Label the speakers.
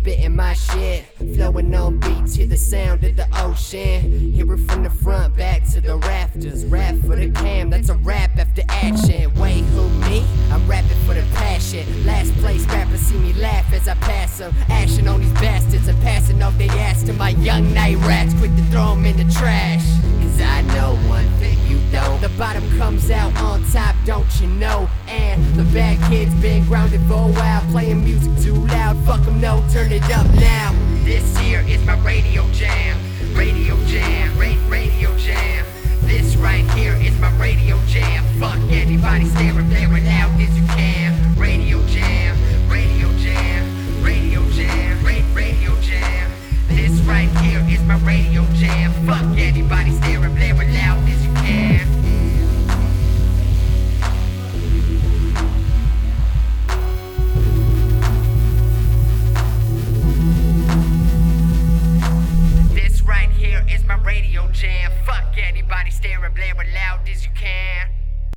Speaker 1: spitting my shit, flowing on beat to the sound of the ocean. Hear it from the front, back to the rafters. Rap for the cam, that's a rap after action. Wait, who me? I'm rapping for the passion. Last place rappers see me laugh as I pass them. Action on these bastards and passing off they ass to my young night rats. Quick to throw them in the trash. Cause I know one thing you don't. The bottom comes out on top, don't you know? And the bad kids been grounded for a while, playing music too loud. Fuck them, no, turn it up now. This here is my radio jam. Radio jam, radio jam. This right here is my radio jam. Fuck anybody staring there loud as you can. Radio jam, radio jam, radio jam, radio jam. This right here is my radio jam. Fuck anybody staring there loud as you can. This right here is my radio jam. Fuck anybody staring, blaring loud as you can.